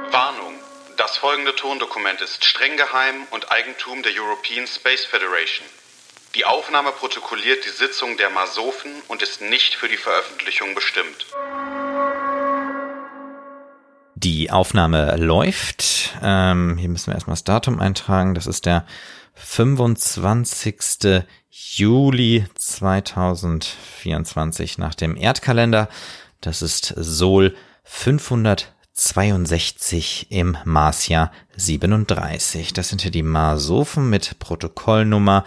Warnung. Das folgende Tondokument ist streng geheim und Eigentum der European Space Federation. Die Aufnahme protokolliert die Sitzung der Masofen und ist nicht für die Veröffentlichung bestimmt. Die Aufnahme läuft. Hier müssen wir erstmal das Datum eintragen. Das ist der 25. Juli 2024 nach dem Erdkalender. Das ist Sol 562 im Marsjahr 37. Das sind hier die Masofen mit Protokollnummer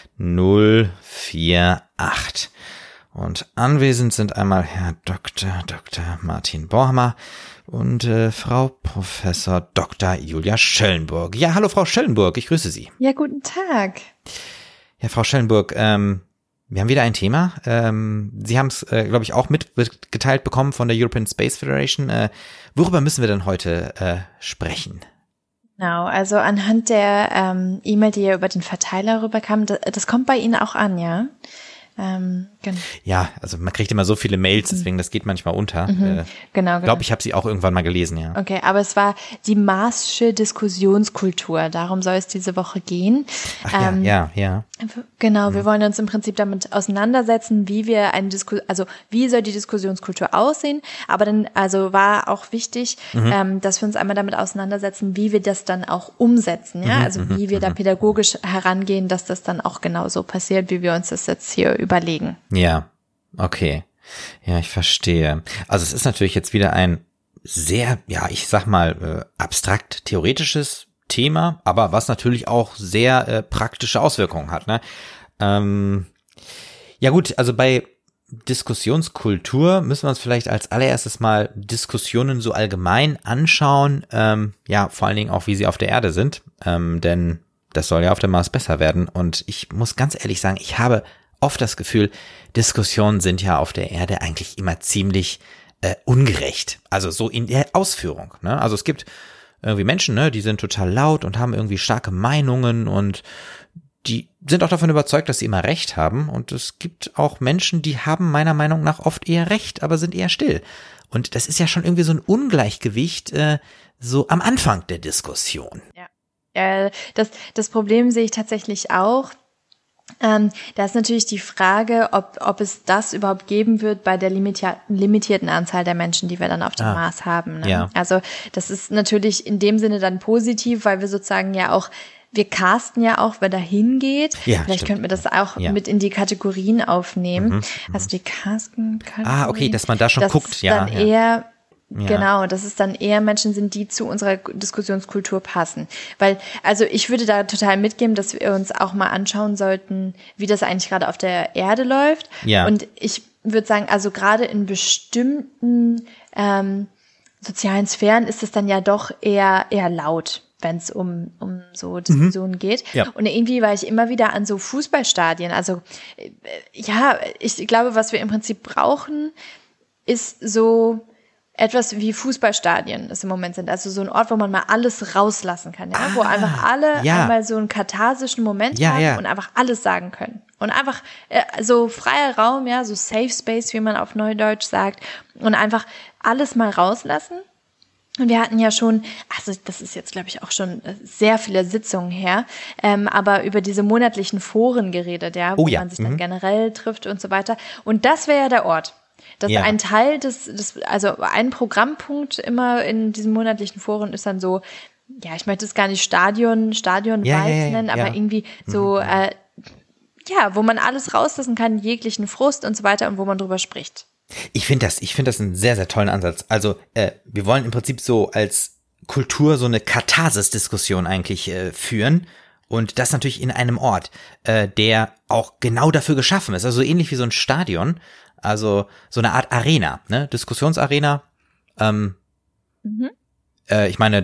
048. Und anwesend sind einmal Herr Dr. Martin Bormer und Frau Professor Dr. Julia Schellenburg. Ja, hallo Frau Schellenburg, ich grüße Sie. Ja, guten Tag. Ja, Frau Schellenburg, wir haben wieder ein Thema. Sie haben es, glaube ich, auch mitgeteilt bekommen von der European Space Federation. Worüber müssen wir denn heute sprechen? Genau, also anhand der E-Mail, die ja über den Verteiler rüberkam, das kommt bei Ihnen auch an, ja? Genau. Ja, also man kriegt immer so viele Mails, deswegen das geht manchmal unter. Genau. Ich glaube, ich habe sie auch irgendwann mal gelesen, ja. Okay, aber es war die Marsche Diskussionskultur, darum soll es diese Woche gehen. Ach ja. Genau, wir wollen uns im Prinzip damit auseinandersetzen, wie wir wie soll die Diskussionskultur aussehen, aber dann, also war auch wichtig, dass wir uns einmal damit auseinandersetzen, wie wir das dann auch umsetzen, ja, also wie wir da pädagogisch herangehen, dass das dann auch genauso passiert, wie wir uns das jetzt hier überlegen. Ja, okay. Ja, ich verstehe. Also es ist natürlich jetzt wieder ein sehr, ja, ich sag mal, abstrakt theoretisches Thema, aber was natürlich auch sehr praktische Auswirkungen hat, ne? Ja gut, also bei Diskussionskultur müssen wir uns vielleicht als allererstes mal Diskussionen so allgemein anschauen, ja, vor allen Dingen auch, wie sie auf der Erde sind, denn das soll ja auf dem Mars besser werden und ich muss ganz ehrlich sagen, ich habe oft das Gefühl, Diskussionen sind ja auf der Erde eigentlich immer ziemlich ungerecht, also so in der Ausführung, ne? Also es gibt irgendwie Menschen, ne, die sind total laut und haben irgendwie starke Meinungen und die sind auch davon überzeugt, dass sie immer Recht haben. Und es gibt auch Menschen, die haben meiner Meinung nach oft eher Recht, aber sind eher still. Und das ist ja schon irgendwie so ein Ungleichgewicht so am Anfang der Diskussion. Ja, das Problem sehe ich tatsächlich auch. Da ist natürlich die Frage, ob es das überhaupt geben wird bei der limitierten Anzahl der Menschen, die wir dann auf dem Mars haben. Ne? Ja. Also das ist natürlich in dem Sinne dann positiv, weil wir sozusagen ja auch, wir casten ja auch, wer da hingeht. Ja, vielleicht könnten wir das auch mit in die Kategorien aufnehmen. Also die Casten-Kategorien. Okay, dass man da schon guckt. Dann eher genau, dass es dann eher Menschen sind, die zu unserer Diskussionskultur passen. Weil, also ich würde da total mitgeben, dass wir uns auch mal anschauen sollten, wie das eigentlich gerade auf der Erde läuft. Ja. Und ich würde sagen, also gerade in bestimmten sozialen Sphären ist es dann ja doch eher laut, wenn es um so Diskussionen geht. Ja. Und irgendwie war ich immer wieder an so Fußballstadien. Also ja, ich glaube, was wir im Prinzip brauchen, ist so etwas wie Fußballstadien das im Moment sind. Also so ein Ort, wo man mal alles rauslassen kann. Ja? Wo einfach alle einmal so einen katharsischen Moment haben und einfach alles sagen können. Und einfach so freier Raum, ja, so Safe Space, wie man auf Neudeutsch sagt. Und einfach alles mal rauslassen. Und wir hatten ja schon, also das ist jetzt, glaube ich, auch schon sehr viele Sitzungen her, aber über diese monatlichen Foren geredet, ja, wo man sich dann generell trifft und so weiter. Und das wäre ja der Ort. Das ist ein Teil also ein Programmpunkt immer in diesen monatlichen Foren ist dann so, ja, ich möchte es gar nicht Stadion-Vibes nennen, aber irgendwie so, wo man alles rauslassen kann, jeglichen Frust und so weiter und wo man drüber spricht. Ich finde das einen sehr, sehr tollen Ansatz. Also, wir wollen im Prinzip so als Kultur so eine Katharsis-Diskussion eigentlich führen. Und das natürlich in einem Ort, der auch genau dafür geschaffen ist. Also so ähnlich wie so ein Stadion. Also so eine Art Arena, ne? Diskussionsarena. Ich meine,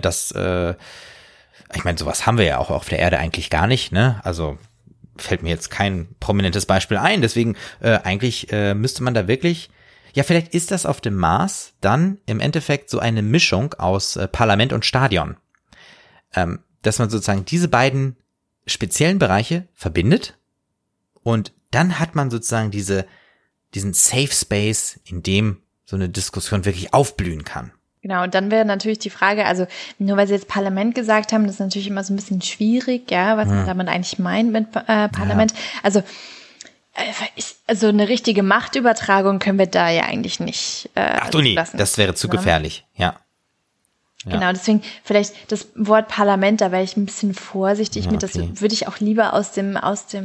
sowas haben wir ja auch auf der Erde eigentlich gar nicht, ne? Also fällt mir jetzt kein prominentes Beispiel ein. Deswegen eigentlich müsste man da wirklich, ja, vielleicht ist das auf dem Mars dann im Endeffekt so eine Mischung aus Parlament und Stadion. Dass man sozusagen diese beiden speziellen Bereiche verbindet und dann hat man sozusagen diesen Safe Space, in dem so eine Diskussion wirklich aufblühen kann. Genau, und dann wäre natürlich die Frage, also nur weil Sie jetzt Parlament gesagt haben, das ist natürlich immer so ein bisschen schwierig, ja, was man damit eigentlich meint mit Parlament. Ja. Also eine richtige Machtübertragung können wir da ja eigentlich nicht Ach du nee, das wäre zu gefährlich, ja. Genau, deswegen vielleicht das Wort Parlament, da wäre ich ein bisschen vorsichtig mit, das würde ich auch lieber aus dem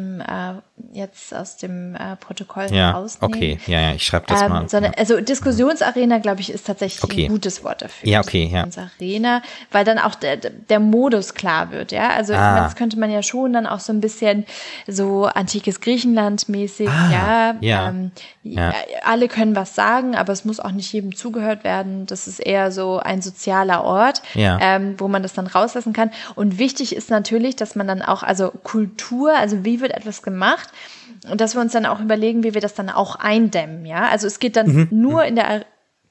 Protokoll rausnehmen. Okay, ja, ich schreibe das mal. Also Diskussionsarena, glaube ich, ist tatsächlich ein gutes Wort dafür. Ja, okay, Diskussionsarena, weil dann auch der Modus klar wird, ja. Also das könnte man ja schon dann auch so ein bisschen so antikes Griechenland mäßig, alle können was sagen, aber es muss auch nicht jedem zugehört werden. Das ist eher so ein sozialer Ort, wo man das dann rauslassen kann. Und wichtig ist natürlich, dass man dann auch, also Kultur, also wie wird etwas gemacht, und dass wir uns dann auch überlegen, wie wir das dann auch eindämmen, ja. Also es geht dann nur in der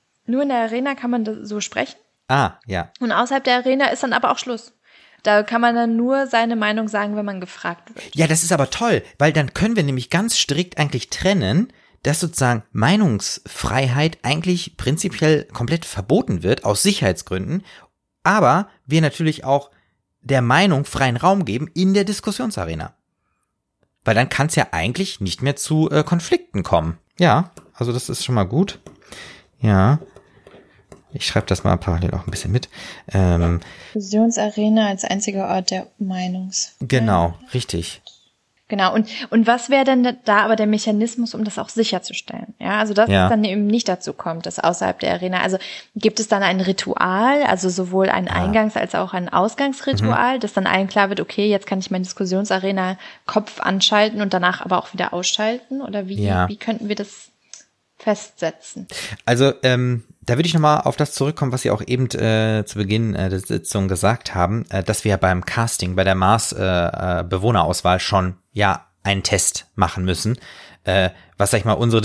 Arena kann man das so sprechen. Und außerhalb der Arena ist dann aber auch Schluss. Da kann man dann nur seine Meinung sagen, wenn man gefragt wird. Ja, das ist aber toll, weil dann können wir nämlich ganz strikt eigentlich trennen, dass sozusagen Meinungsfreiheit eigentlich prinzipiell komplett verboten wird, aus Sicherheitsgründen, aber wir natürlich auch der Meinung freien Raum geben in der Diskussionsarena. Weil dann kann es ja eigentlich nicht mehr zu Konflikten kommen. Ja, also das ist schon mal gut. Ja, ich schreibe das mal parallel auch ein bisschen mit. Diskussionsarena als einziger Ort der Meinungsfreiheit. Genau, richtig. Genau, und was wäre denn da aber der Mechanismus, um das auch sicherzustellen? Ja, also dass es dann eben nicht dazu kommt, dass außerhalb der Arena, also gibt es dann ein Ritual, also sowohl ein Eingangs- als auch ein Ausgangsritual, dass dann allen klar wird, okay, jetzt kann ich meinen Diskussionsarena-Kopf anschalten und danach aber auch wieder ausschalten? Oder wie könnten wir das festsetzen? Also, da würde ich nochmal auf das zurückkommen, was Sie auch eben zu Beginn der Sitzung gesagt haben, dass wir beim Casting, bei der Mars-Bewohnerauswahl schon einen Test machen müssen, was, sag ich mal, unsere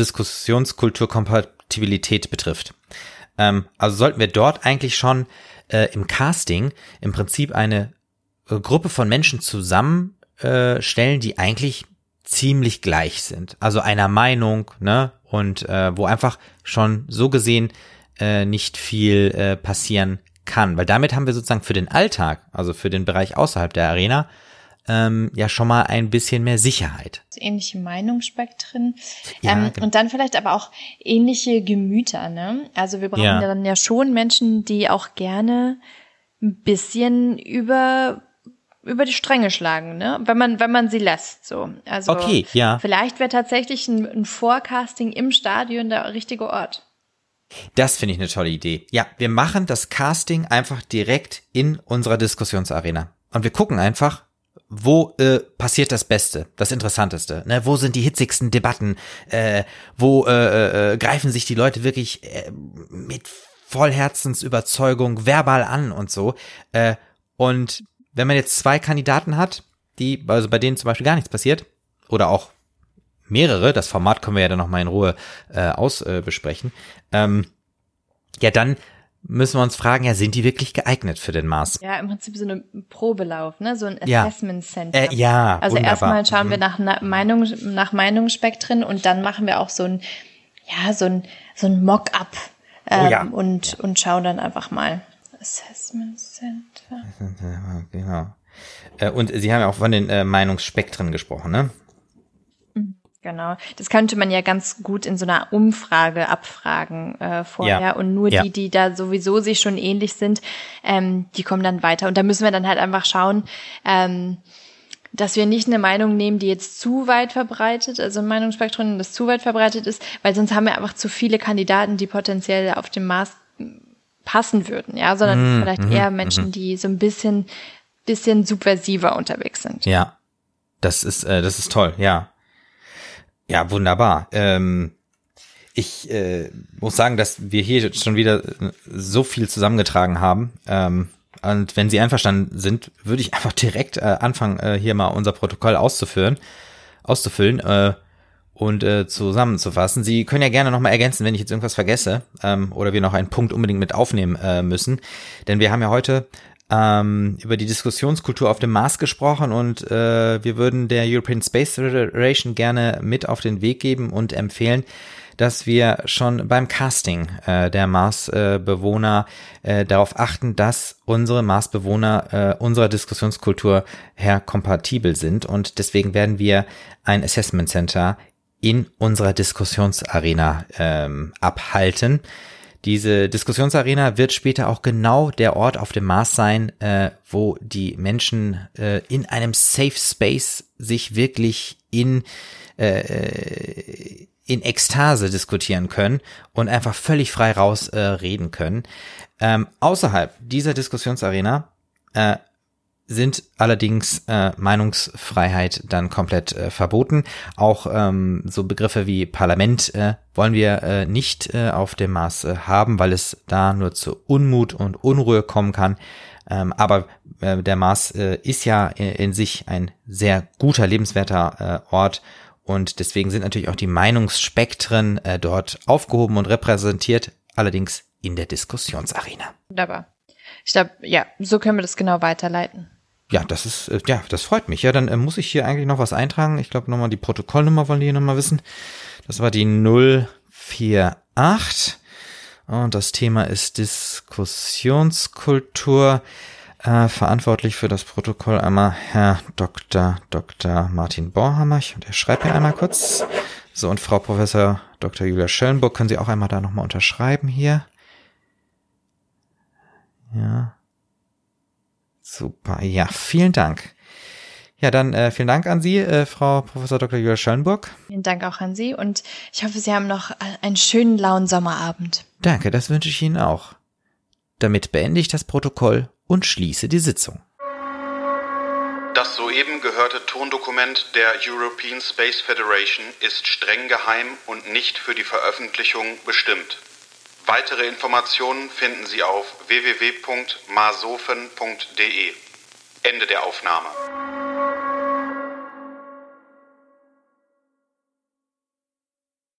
Diskussionskulturkompatibilität betrifft. Also sollten wir dort eigentlich schon im Casting im Prinzip eine Gruppe von Menschen zusammenstellen, die eigentlich ziemlich gleich sind. Also einer Meinung, ne? Und wo einfach schon so gesehen nicht viel passieren kann. Weil damit haben wir sozusagen für den Alltag, also für den Bereich außerhalb der Arena, schon mal ein bisschen mehr Sicherheit. Ähnliche Meinungsspektren. Genau. Und dann vielleicht aber auch ähnliche Gemüter, ne? Also wir brauchen dann ja schon Menschen, die auch gerne ein bisschen über die Stränge schlagen, ne? Wenn man sie lässt, so. Also vielleicht wäre tatsächlich ein Forecasting im Stadion der richtige Ort. Das finde ich eine tolle Idee. Ja, wir machen das Casting einfach direkt in unserer Diskussionsarena. Und wir gucken einfach, wo passiert das Beste, das Interessanteste, ne? Wo sind die hitzigsten Debatten, wo greifen sich die Leute wirklich mit Vollherzensüberzeugung verbal an und so. Und wenn man jetzt 2 Kandidaten hat, also bei denen zum Beispiel gar nichts passiert, oder auch mehrere, das Format können wir ja dann nochmal in Ruhe besprechen, dann müssen wir uns fragen, sind die wirklich geeignet für den Mars? Ja, im Prinzip so eine Probelauf, ne? So ein Assessment Center. Also wunderbar. Erstmal schauen wir nach Meinungsspektren und dann machen wir auch so ein Mock-up und schauen dann einfach mal. Assessment Center. Genau. Und Sie haben ja auch von den Meinungsspektren gesprochen, ne? Genau. Das könnte man ja ganz gut in so einer Umfrage abfragen vorher. Und nur die da sowieso sich schon ähnlich sind, die kommen dann weiter. Und da müssen wir dann halt einfach schauen, dass wir nicht eine Meinung nehmen, die jetzt zu weit verbreitet, also ein Meinungsspektrum, das zu weit verbreitet ist, weil sonst haben wir einfach zu viele Kandidaten, die potenziell auf dem Mars passen würden, ja, sondern vielleicht eher Menschen, die so ein bisschen subversiver unterwegs sind. Ja, das ist toll, ja. Ja, wunderbar. Ich muss sagen, dass wir hier schon wieder so viel zusammengetragen haben. Und wenn Sie einverstanden sind, würde ich einfach direkt anfangen, hier mal unser Protokoll auszufüllen und zusammenzufassen. Sie können ja gerne nochmal ergänzen, wenn ich jetzt irgendwas vergesse oder wir noch einen Punkt unbedingt mit aufnehmen müssen. Denn wir haben ja heute über die Diskussionskultur auf dem Mars gesprochen und wir würden der European Space Federation gerne mit auf den Weg geben und empfehlen, dass wir schon beim Casting der Marsbewohner darauf achten, dass unsere Marsbewohner unserer Diskussionskultur her kompatibel sind. Und deswegen werden wir ein Assessment Center in unserer Diskussionsarena abhalten. Diese Diskussionsarena wird später auch genau der Ort auf dem Mars sein, wo die Menschen in einem Safe Space sich wirklich in Ekstase diskutieren können und einfach völlig frei raus reden können. Außerhalb dieser Diskussionsarena sind allerdings Meinungsfreiheit dann komplett verboten. Auch so Begriffe wie Parlament wollen wir nicht auf dem Mars haben, weil es da nur zu Unmut und Unruhe kommen kann. Aber der Mars ist ja in sich ein sehr guter, lebenswerter Ort und deswegen sind natürlich auch die Meinungsspektren dort aufgehoben und repräsentiert, allerdings in der Diskussionsarena. Wunderbar. Ich glaube, ja, so können wir das genau weiterleiten. Ja, das ist, das freut mich. Ja, dann muss ich hier eigentlich noch was eintragen. Ich glaube nochmal die Protokollnummer wollen die hier nochmal wissen. Das war die 048 und das Thema ist Diskussionskultur. Verantwortlich für das Protokoll einmal Herr Dr. Martin Borhammer. Der schreibt hier einmal kurz. So, und Frau Professor Dr. Julia Schellenburg, können Sie auch einmal da nochmal unterschreiben hier? Ja. Super, ja, vielen Dank. Ja, dann vielen Dank an Sie, Frau Professor Dr. Julia Schellenburg. Vielen Dank auch an Sie und ich hoffe, Sie haben noch einen schönen, lauen Sommerabend. Danke, das wünsche ich Ihnen auch. Damit beende ich das Protokoll und schließe die Sitzung. Das soeben gehörte Tondokument der European Space Federation ist streng geheim und nicht für die Veröffentlichung bestimmt. Weitere Informationen finden Sie auf www.marsofen.de. Ende der Aufnahme.